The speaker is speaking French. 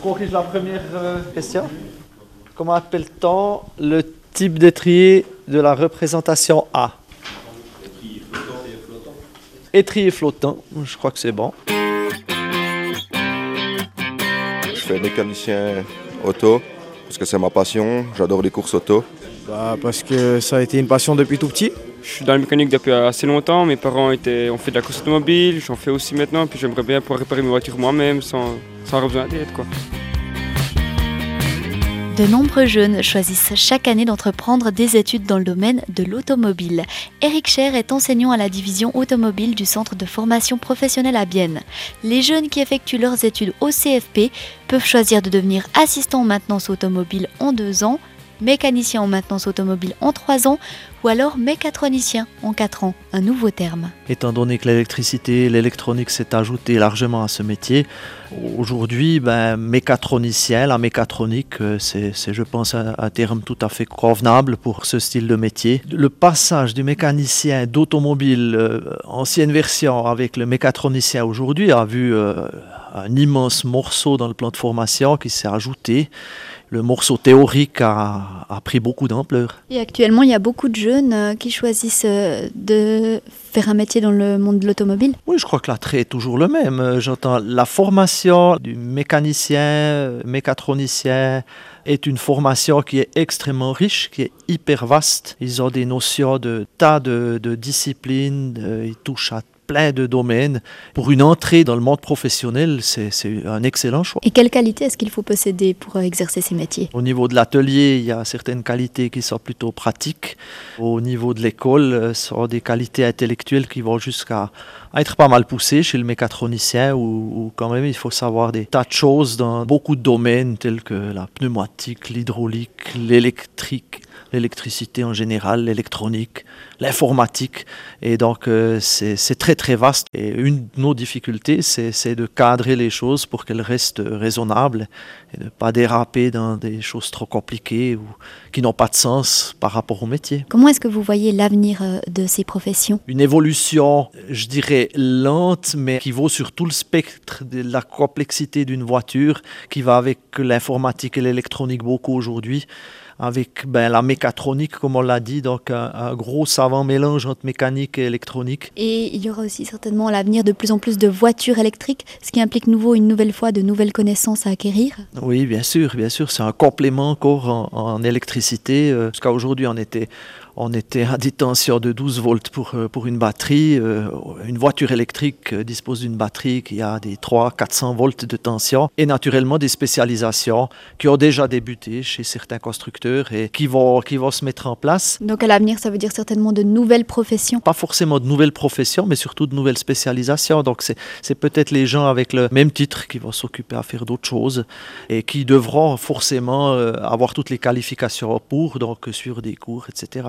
corrige la première question. Comment appelle-t-on le type d'étrier de la représentation A? Étrier flottant, je crois que c'est bon. Je fais mécanicien auto parce que c'est ma passion, j'adore les courses auto. Parce que ça a été une passion depuis tout petit. Je suis dans la mécanique depuis assez longtemps, mes parents ont fait de la course automobile, j'en fais aussi maintenant, puis j'aimerais bien pouvoir réparer mes voitures moi-même sans avoir besoin d'aide, quoi. De nombreux jeunes choisissent chaque année d'entreprendre des études dans le domaine de l'automobile. Éric Cher est enseignant à la division automobile du Centre de formation professionnelle à Bienne. Les jeunes qui effectuent leurs études au CFP peuvent choisir de devenir assistant en maintenance automobile en 2 ans, mécanicien en maintenance automobile en 3 ans ou alors mécatronicien en 4 ans, un nouveau terme. Étant donné que l'électricité et l'électronique s'est ajoutée largement à ce métier, aujourd'hui, mécatronicien, la mécatronique, c'est je pense un terme tout à fait convenable pour ce style de métier. Le passage du mécanicien d'automobile ancienne version avec le mécatronicien aujourd'hui a vu un immense morceau dans le plan de formation qui s'est ajouté. Le morceau théorique a pris beaucoup d'ampleur. Et actuellement, il y a beaucoup de jeunes qui choisissent de faire un métier dans le monde de l'automobile. Oui, je crois que l'attrait est toujours le même. J'entends la formation du mécanicien, mécatronicien est une formation qui est extrêmement riche, qui est hyper vaste. Ils ont des notions de tas de disciplines, ils touchent à plein de domaines. Pour une entrée dans le monde professionnel, c'est un excellent choix. Et quelles qualités est-ce qu'il faut posséder pour exercer ces métiers? Au niveau de l'atelier, il y a certaines qualités qui sont plutôt pratiques. Au niveau de l'école, ce sont des qualités intellectuelles qui vont jusqu'à être pas mal poussées chez le mécatronicien où quand même il faut savoir des tas de choses dans beaucoup de domaines tels que la pneumatique, l'hydraulique, l'électrique, l'électricité en général, l'électronique, l'informatique. Et donc c'est très très vaste. Et une de nos difficultés, c'est de cadrer les choses pour qu'elles restent raisonnables et de ne pas déraper dans des choses trop compliquées ou qui n'ont pas de sens par rapport au métier. Comment est-ce que vous voyez l'avenir de ces professions? Une évolution, je dirais, lente, mais qui vaut sur tout le spectre de la complexité d'une voiture, qui va avec l'informatique et l'électronique beaucoup aujourd'hui, avec la mécatronique, comme on l'a dit, donc un gros savant mélange entre mécanique et électronique. Et il y aura aussi certainement à l'avenir de plus en plus de voitures électriques, ce qui implique une nouvelle fois de nouvelles connaissances à acquérir. Oui, bien sûr, c'est un complément encore en électricité. Jusqu'à aujourd'hui, on était à des tensions de 12 volts pour une batterie. Une voiture électrique dispose d'une batterie qui a des 300-400 volts de tension et naturellement des spécialisations qui ont déjà débuté chez certains constructeurs et qui vont se mettre en place. Donc à l'avenir, ça veut dire certainement de nouvelles professions? Pas forcément de nouvelles professions, mais surtout de nouvelles spécialisations. Donc c'est peut-être les gens avec le même titre qui vont s'occuper à faire d'autres choses et qui devront forcément avoir toutes les qualifications pour, donc suivre des cours, etc.